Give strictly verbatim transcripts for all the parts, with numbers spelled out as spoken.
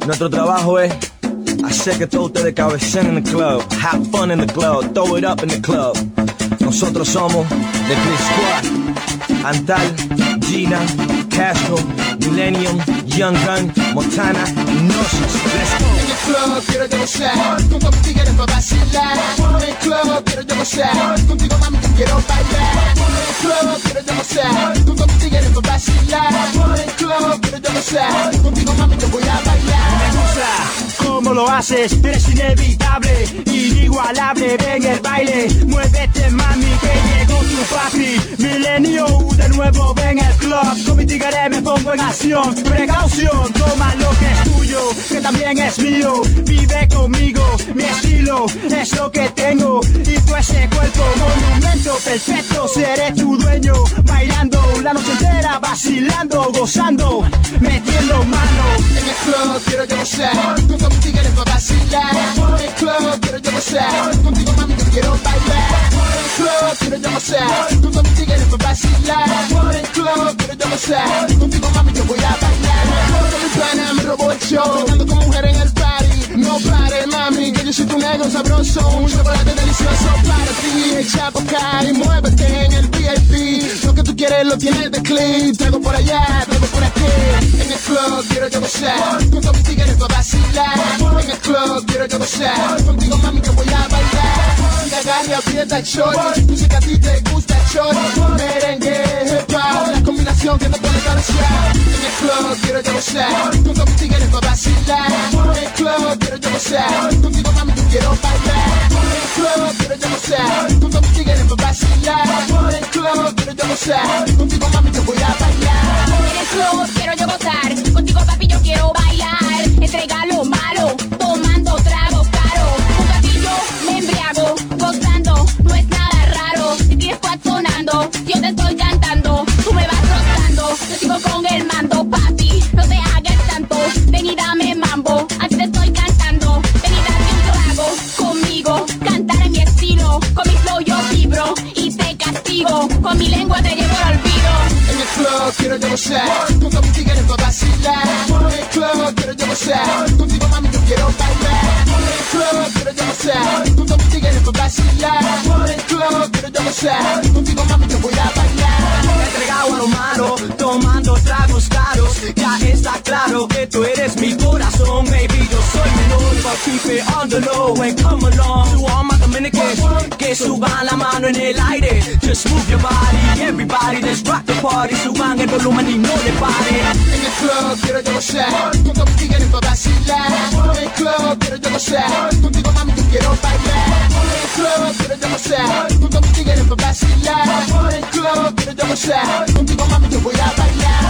Nuestro trabajo es hacer que todos ustedes cabecen en el club. Have fun in the club, throw it up in the club. Nosotros somos The Click Squad. Antal, Gina, Castro, Millennium, Young Gun, Montana y Gnosis. Let's go. En el club quiero yo gozar, con todos mis tigres pa' vacilar. En el club quiero yo gozar, contigo mami yo quiero bailar. En el club quiero yo gozar, con todos mis tigres pa' vacilar. En el club quiero yo gozar, contigo mami yo voy a bailar. Me gusta cómo lo haces, eres inevitable, inigualable, ven el baile, muévete mami que llegó tu papi. Milenio de nuevo ven el club, con mi tigre me pongo en acción. Precaución, toma lo que es tuyo, que también es mío. Vive conmigo, mi estilo es lo que tengo. Y tú ese cuerpo, monumento perfecto, seré tu dueño. Bailando la noche entera, vacilando, gozando, metiendo mano. En el club quiero yo gozar, con todos mis tigres pa' vacilar. En el club quiero yo gozar, contigo mami yo quiero bailar. En el club quiero yo gozar, con todos mis tigres pa' vacilar. En el club quiero yo gozar, contigo mami yo voy a bailar. Con mi pana me robó el show, ando con mujer en el party. No pare mami, que yo soy tu negro sabroso, un chocolate delicioso para ti. Echa por acá y muévete en el V I P. Lo que tú quieres lo tienes de clip. Traigo por allá, traigo por aquí. En el club quiero yo gozar, con todos mis tigres pa' vacilar. En el club quiero yo gozar, contigo mami yo voy a bailar. Y agarre, aprieta el short, tú sé que a ti te gusta el short. Merengue, hip hop, la combinación que no puede cabecear. En el club quiero yo gozar, con todos mis tigres pa' vacilar. En el club quiero yo gozar, contigo mami yo quiero bailar. En el club quiero yo gozar, con todos mis tigres pa' vacilar. En el club quiero yo gozar, contigo mami yo voy a bailar. En el club quiero yo gozar, contigo papi yo quiero bailar. Entrega lo malo, tomando tragos caros. Junto a ti yo me embriago, gozando, no es nada raro. Si tienes cuat sonando, yo te estoy cantando, tú me vas rozando. Yo sigo con el mando, papi, no te hagas tanto. Ven y dame mambo, así te estoy cantando. Ven y dame un trago conmigo, cantar en mi estilo. Con mi flow yo vibro y te castigo, con mi lengua te llevo al olvido. En el club quiero yo gozar, con todos mis tigres pa' vacilar. En el club quiero yo gozar, contigo mami yo quiero bailar. En el club quiero yo gozar, con todos mis tigres pa' vacilar. En el club quiero yo gozar, contigo mami yo voy a bailar. Entregado a lo malo, tomando tragos caros. Ya está claro que tú eres mi corazón, baby. Yo soy menor, but keep it on the low and come along. To all my Dominicans, que suban la mano en el aire. Just move your body, everybody, let's rock the party. Suban el volumen y no le pare. En el club quiero yo gozar, con todos mis tigres pa' vacilar. En el club quiero yo gozar, contigo mami yo quiero bailar. En el club quiero yo gozar, con todos mis tigres pa' vacilar. En el club quiero yo gozar, contigo mami yo voy a bailar.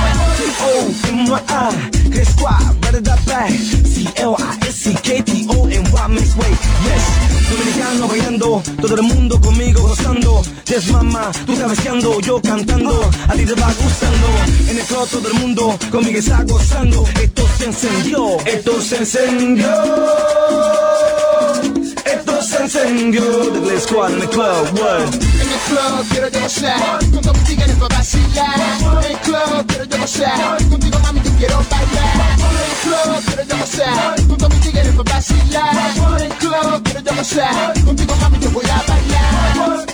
O M Y, Click Squad, ready to back. C L I S C K T O N Y, mix way, yes. Dominicano bailando, todo el mundo conmigo gozando. Yes mamá, tú cabeceando, yo cantando, a ti te va gustando. En el club todo el mundo conmigo está gozando. Esto se encendió, esto se encendió. Esto se encendió. The Click Squad in the club, what? En el club quiero yo gozar, con todos mis tigres pa' vacilar. En el club quiero yo gozar, contigo mami yo quiero bailar. En el club quiero yo gozar, con todos mis tigres pa' vacilar. En el club quiero yo gozar, contigo mami yo voy a bailar.